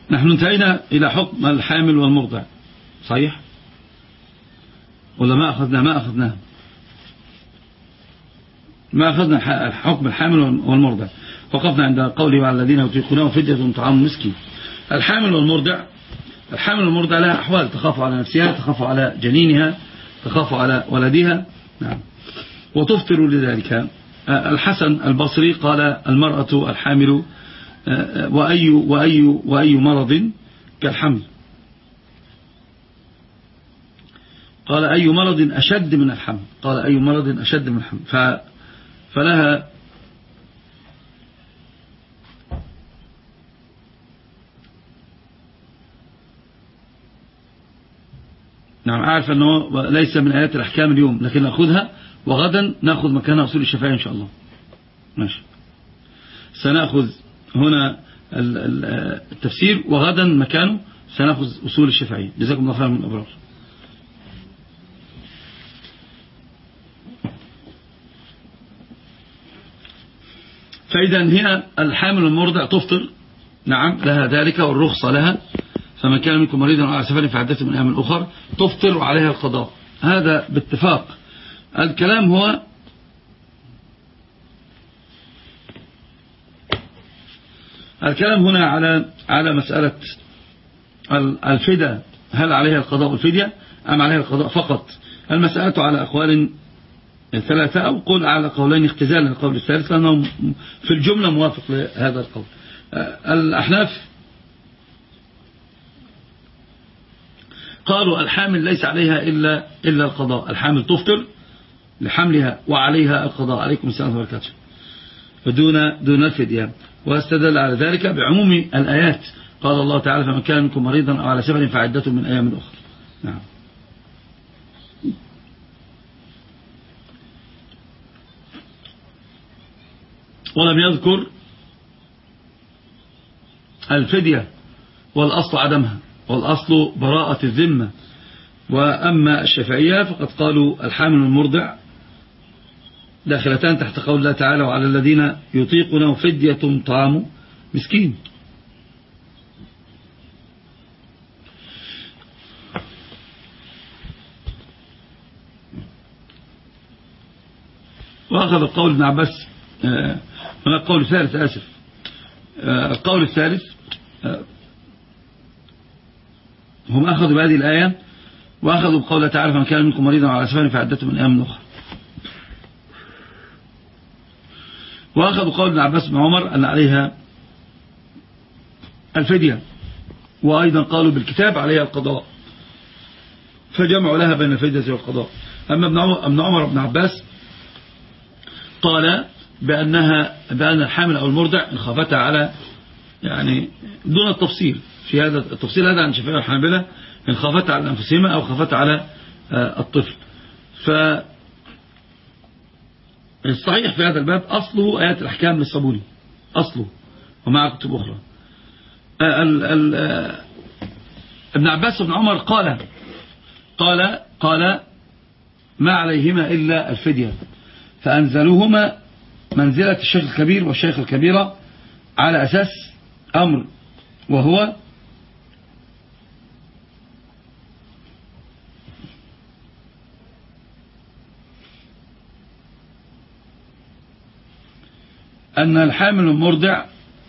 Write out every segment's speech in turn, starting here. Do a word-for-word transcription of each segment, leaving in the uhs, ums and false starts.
نحن انتهينا إلى حكم الحامل والمرضع، صحيح ولا ما أخذنا ما أخذناه ما أخذنا حكم الحامل والمرضع. وقفنا عند قوله وعلى الذين يطيقونه فدية طعام مسكين. الحامل والمرضع الحامل والمرضع لها أحوال، تخاف على نفسها، تخاف على جنينها، تخاف على ولدها. نعم. وتفطر لذلك. الحسن البصري قال المرأة الحامل وأي, وأي, وأي مرض كالحمل، قال أي مرض أشد من الحمل، قال أي مرض أشد من الحمل. فلها نعم. أعرف أنه ليس من آيات الأحكام اليوم، لكن نأخذها وغدا نأخذ مكانها أصول الشفاعة إن شاء الله. ماشي. سنأخذ هنا التفسير وغدا مكانه سنأخذ أصول الشفاعية. جزاكم الله خيرا من الأبرار. فإذا هنا الحامل والمرضع تفطر، نعم لها ذلك والرخصة لها. فمن كان منكم مريضا على سفر فعدته من أيام أخر تفطر وعليها القضاء. هذا باتفاق. الكلام هو الكلام هنا على على مسألة الفدية، هل عليها القضاء والفدية أم عليها القضاء فقط؟ المسألة على أقوال ثلاثة، أو قول على قولين اختزالا القول الثالث، لأنه في الجملة موافق لهذا القول. الأحناف قالوا الحامل ليس عليها إلا إلا القضاء، الحامل تفطر لحملها وعليها القضاء. عليكم السلام وبركاته. دون دون الفدية. واستدل على ذلك بعموم الآيات. قال الله تعالى فمن كان منكم مريضا أو على سفر فعدته من أيام أخرى. نعم. ولم يذكر الفدية، والأصل عدمها، والأصل براءة الذمة. وأما الشافعية فقد قالوا الحامل والمرضع داخلتان تحت قول الله تعالى وعلى الذين يطيقونه فدية طعام مسكين. وأخذ القول ابن عباس هنا القول الثالث آسف القول الثالث هم أخذوا بهذه الآية وأخذوا بقول تعالى فمن كان منكم مريضا على سفر فعدته من أيام أخرى. وأخذوا قول ابن عباس بن عمر أن عليها الفدية، وأيضا قالوا بالكتاب عليها القضاء، فجمعوا لها بين الفدية والقضاء. أما ابن عمر وابن عباس قال بأنها بأن الحامل أو المرضع إن خافتا على، يعني دون التفصيل في هذا التفصيل هذا عن الشافعية والحنابلة، إن خافتا على أنفسهما أو خافتا على الطفل. فالصحيح في هذا الباب أصله آيات الأحكام للصابوني أصله، ومع كتب أخرى. ال ال ابن عباس وابن عمر قال قال قال ما عليهما إلا الفدية، فأنزلوهما منزلة الشيخ الكبير والشيخ الكبيرة على أساس أمر، وهو أن الحامل والمرضع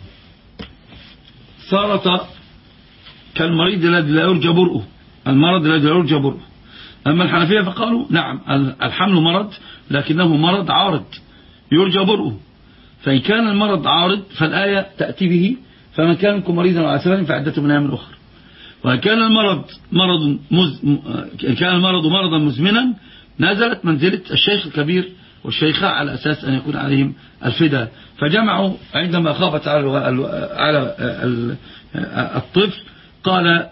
صارت كالمريض الذي لا يرجى برؤه، المرض الذي لا يرجى برؤه. أما الحنفية فقالوا نعم الحمل مرض، لكنه مرض عارض يرجى برؤه، فإن كان المرض عارض فالآية تأتي به فمن كان منكم مريضا على سفر فعدته من أيام أخرى. وإن كان المرض مرض مز... إن كان المرض مرضا مزمنا نزلت منزلة الشيخ الكبير والشيخة على أساس أن يكون عليهم الفداء. فجمعوا عندما خافت على على الطفل قال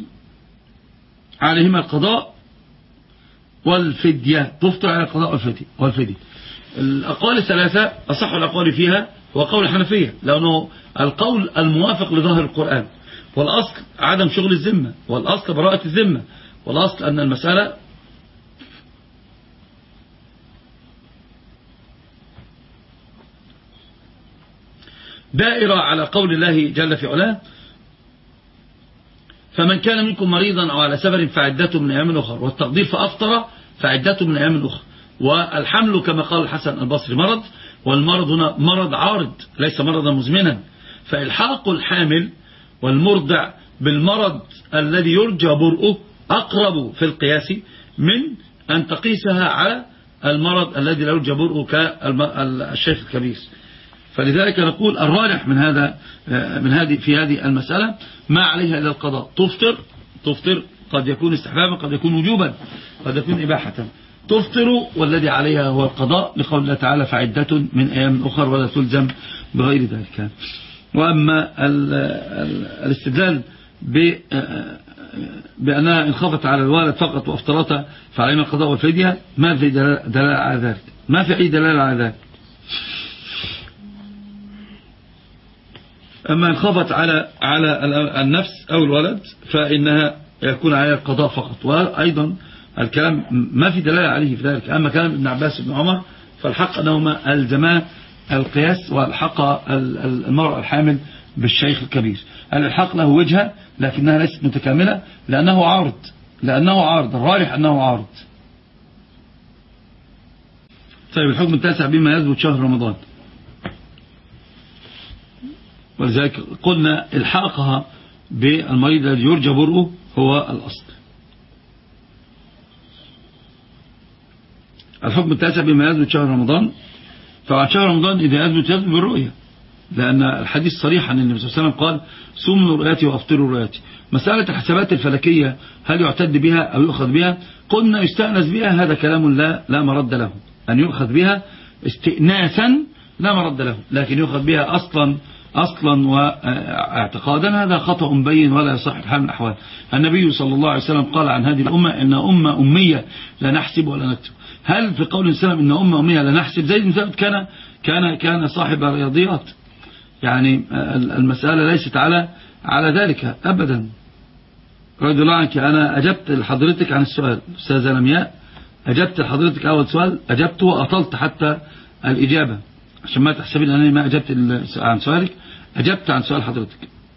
عليهما القضاء والفدية، تفطر على القضاء والفدية والفدية. الأقوال الثلاثة أصح الأقوال فيها هو قول الحنفية، لأنه القول الموافق لظاهر القرآن، والأصل عدم شغل الذمة، والأصل براءة الذمة، والأصل أن المسألة دائرة على قول الله جل في علاه فمن كان منكم مريضا أو على سفر فعدته من أيام أخرى، والتقدير فأفطر فعدته من أيام أخرى. والحمل كما قال الحسن البصري مرض، والمرض هنا مرض عارض ليس مرضا مزمنا، فإلحاق الحامل والمرضع بالمرض الذي يرجى برؤه أقرب في القياس من أن تقيسها على المرض الذي لا يرجى برؤه كالشيخ الكبير. فلذلك نقول الراجح من هذا من هذه في هذه المسألة ما عليها إلا القضاء. تفطر تفطر قد يكون استحبابا، قد يكون وجوبا، قد يكون إباحة. تفطر والذي عليها هو القضاء، لقول الله تعالى فعدة من أيام أخر ولا تلزم بغير ذلك. وأما الاستدلال بأنها إن خافت على الوالد فقط وأفطرتها فعلينا القضاء والفدية، ما في دلالة على ذلك، ما في أي دلالة على ذلك. أما إن خافت على على النفس أو الولد فإنها يكون عليها القضاء فقط. وأيضا الكلام ما في دلالة عليه في ذلك. أما كلام ابن عباس بن عمر فالحق أنهما الزما القياس، والحق المرأة الحامل بالشيخ الكبير. الحق له وجهة لكنها ليست متكاملة لأنه عارض، لأنه عارض الراجح أنه عارض. طيب الحكم التاسع بما يثبت شهر رمضان، ولذلك قلنا الحاقها بالمريض الذي يرجى برؤه هو الأصل. الحكم التاسع بما يثبت شهر رمضان، فعن شهر رمضان إذا يثبت يثبت بالرؤية، لأن الحديث صريح عن النبي صلى الله عليه وسلم قال صوموا رؤياتي وأفطروا رؤياتي. مسألة الحسابات الفلكية هل يعتد بها أو يؤخذ بها؟ قلنا يستأنس بها، هذا كلام لا لا مرد له. أن يؤخذ بها استئناسا لا مرد له، لكن يؤخذ بها أصلا أصلا واعتقادا هذا خطأ بين ولا يصح الحال من الأحوال. النبي صلى الله عليه وسلم قال عن هذه الأمة إن أمة أمية لا نحسب ولا نكتب. هل في قول السلام إن أمة أمية لا نحسب؟ زيد بن ثابت كان كان كان صاحب رياضيات، يعني المسألة ليست على على ذلك أبدا. رضي الله عنك، أنا أجبت لحضرتك عن السؤال أستاذة لمياء، أجبت لحضرتك أول سؤال أجبته وأطلت حتى الإجابة عشان ما تحسبين أنني ما أجبت عن سؤالك، أجبت عن سؤال حضرتك.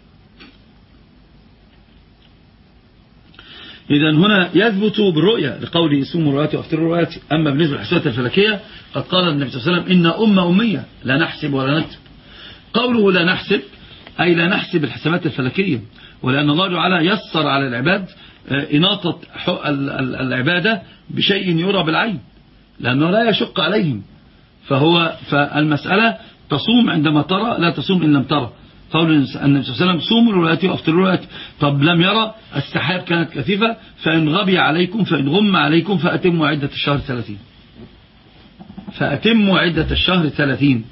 إذا هنا يثبت بالرؤية لقوله صوموا رؤياتي وأفطروا رؤياتي. أما بالنسبة للحسابات الفلكية قد قال النبي صلى الله عليه وسلم إن أمة أمية لا نحسب ولا نكتب. قوله لا نحسب أي لا نحسب الحسابات الفلكية، ولأن الله تعالى يسر على العباد إناطة العبادة بشيء يرى بالعين لأنه لا يشق عليهم. فهو فالمسألة تصوم عندما ترى، لا تصوم إن لم ترى. قول النبي صلى الله عليه وسلم صوموا رؤياتي وأفطروا رؤياتي. طب لم يرى، السحاب كانت كثيفة، فإن غبي عليكم فإن غم عليكم فأتموا عدة الشهر ثلاثين، فأتموا عدة الشهر ثلاثين.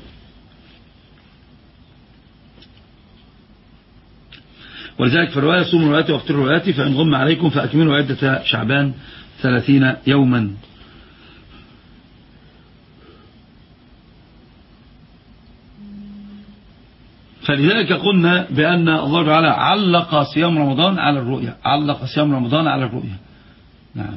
ولذلك في الرواية صوموا رؤياتي وأفطروا رؤياتي فإن غم عليكم فأكملوا عدة شعبان ثلاثين يوما. فلذلك قلنا بأن الله تعالى علق صيام رمضان على الرؤية، علق صيام رمضان على الرؤية. نعم.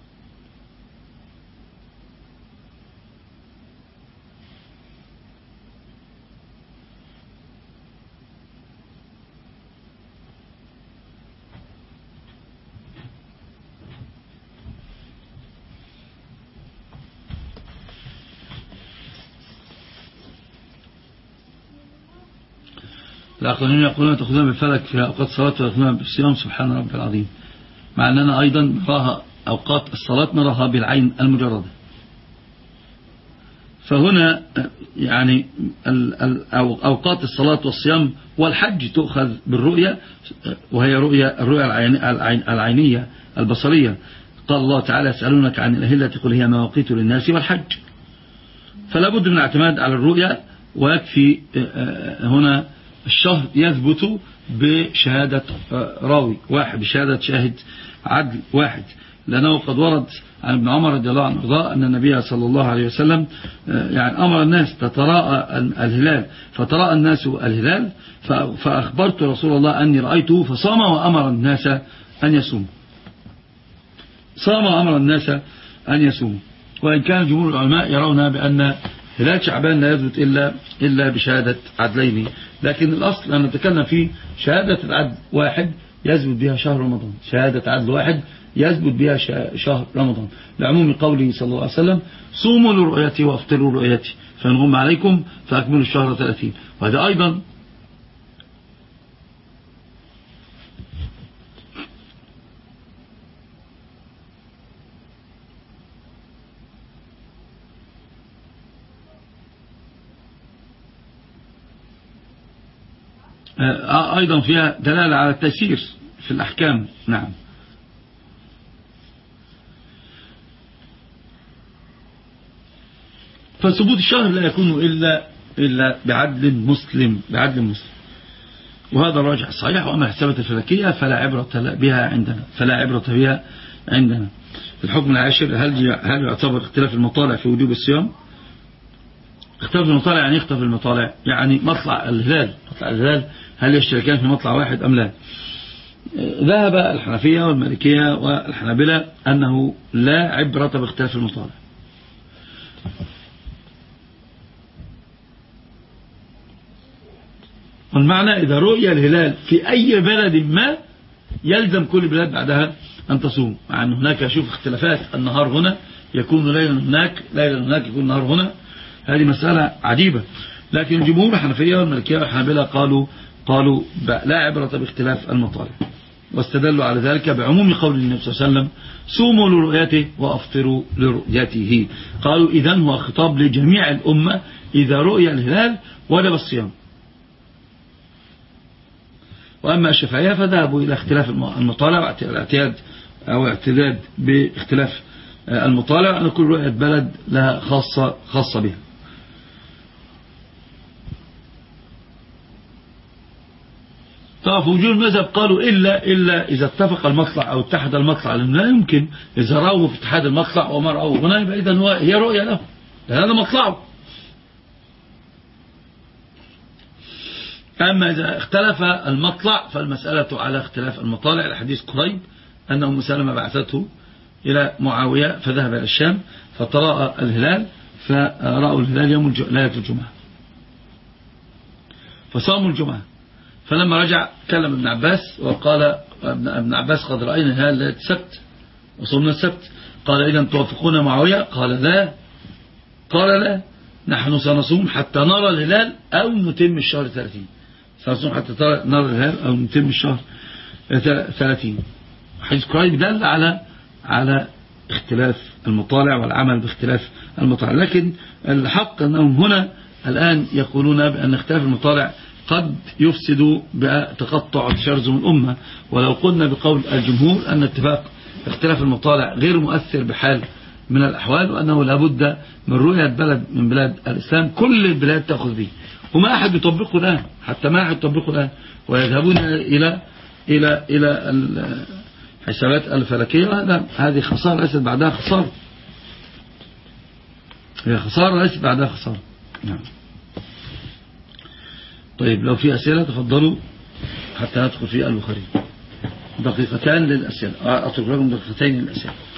الآخرين يقولون تأخذون بالفلك في أوقات الصلاة وتأخذون بالصيام، سبحان رب العظيم، مع أننا أيضا نراها أوقات الصلاة نراها بالعين المجردة. فهنا يعني أوقات الصلاة والصيام والحج تؤخذ بالرؤية، وهي رؤية الرؤية العينية البصرية. قال الله تعالى يسألونك عن الأهلة قل هي مواقيت للناس والحج. فلا بد من الاعتماد على الرؤية، ويكفي هنا الشهر يثبت بشهادة راوي واحد، بشهادة شاهد عدل واحد، لأنه قد ورد عن ابن عمر رضي الله عنه وارضاه أن النبي صلى الله عليه وسلم يعني أمر الناس تتراءى الهلال، فتراءى الناس الهلال فأخبرت رسول الله أني رأيته فصام وأمر الناس أن يصوموا، صام وأمر الناس أن يصوموا. وإن كان جمهور العلماء يرون بأن هلال شعبان لا يثبت إلا إلا بشهادة عدلين، لكن الأصل أن نتكلم في شهادة العدل واحد يثبت بها شهر رمضان، شهادة عدل واحد يثبت بها شهر رمضان، لعموم قوله صلى الله عليه وسلم صوموا لرؤيتي وافطروا لرؤيتي فإن غم عليكم فأكملوا الشهر ثلاثين. وهذا أيضا أيضا فيها دلالة على التيسير في الأحكام. نعم. فثبوت الشهر لا يكون إلا إلا بعدل مسلم بعدل مسلم وهذا الراجح الصحيح. وأما الحسابات الفلكية فلا عبرة بها عندنا فلا عبرة بها عندنا. الحكم العاشر، هل هل يعتبر اختلاف المطالع في وجوب الصيام؟ اختلاف المطالع يعني اختلاف المطالع يعني مطلع الهلال مطلع الهلال هل يشتركان في مطلع واحد أم لا؟ ذهب الحنفية والمالكية والحنابلة أنه لا عبرة باختلاف المطالع. والمعنى إذا رؤي الهلال في أي بلد ما يلزم كل بلاد بعدها أن تصوم، مع أن هناك شوف اختلافات، النهار هنا يكون ليلا هناك، ليلا هناك يكون نهار هنا، هذه مسألة عجيبة. لكن الجمهور الحنفية والمالكية والحنابلة قالوا قالوا لا عبرة باختلاف المطالع، واستدلوا على ذلك بعموم قول النبي صلى الله عليه وسلم صوموا لرؤيته وأفطروا لرؤيته. قالوا إذن هو خطاب لجميع الأمة، إذا رؤي الهلال وجب الصيام. وأما الشافعية فذهبوا إلى اختلاف المطالع واعتياد أو اعتداد باختلاف المطالع، أن كل رؤية بلد لها خاصة خاصة بها. طبعا في وجود المذهب قالوا إلا إلا إذا اتفق المطلع أو اتحد المطلع، لأنه لا يمكن إذا رأوا في اتحاد المطلع وما رأوا هنا يبقى إذن هي رؤية له، لأن هذا مطلعه. أما إذا اختلف المطلع فالمسألة على اختلاف المطالع. الحديث قريب أن أم سلمة بعثته إلى معاوية فذهب إلى الشام فتراءى الهلال، فرأوا الهلال يوم ليلة الجمعة فصاموا الجمعة. فلما رجع كلم ابن عباس وقال ابن عباس قد رأينا الهلال ليلة السبت وصمنا السبت. قال إذا توافقون معاوية؟ قال لا قال لا نحن سنصوم حتى نرى الهلال أو نتم الشهر ثلاثين. سنصوم حتى نرى الهلال أو نتم الشهر ثلاثين. حديث قريب دل على على اختلاف المطالع والعمل باختلاف المطالع. لكن الحق أنهم هنا الآن يقولون بأن اختلاف المطالع قد يفسد بتقطع تشرذم الأمة. ولو قلنا بقول الجمهور أن اتفاق اختلاف المطالع غير مؤثر بحال من الأحوال، وأنه لابد من رؤية بلد من بلاد الإسلام كل البلاد تأخذ به، وما أحد يطبقه الآن، حتى ما أحد يطبقه الآن، ويذهبون إلى إلى إلى الحسابات الفلكية. وهذا هذه خسارة ليست بعدها خسارة، هي خسارة ليست بعدها خسارة. نعم. طيب لو في أسئلة تفضلوا حتى ندخل في البخاري. دقيقتان للأسئلة، أترك لكم دقيقتين للأسئلة.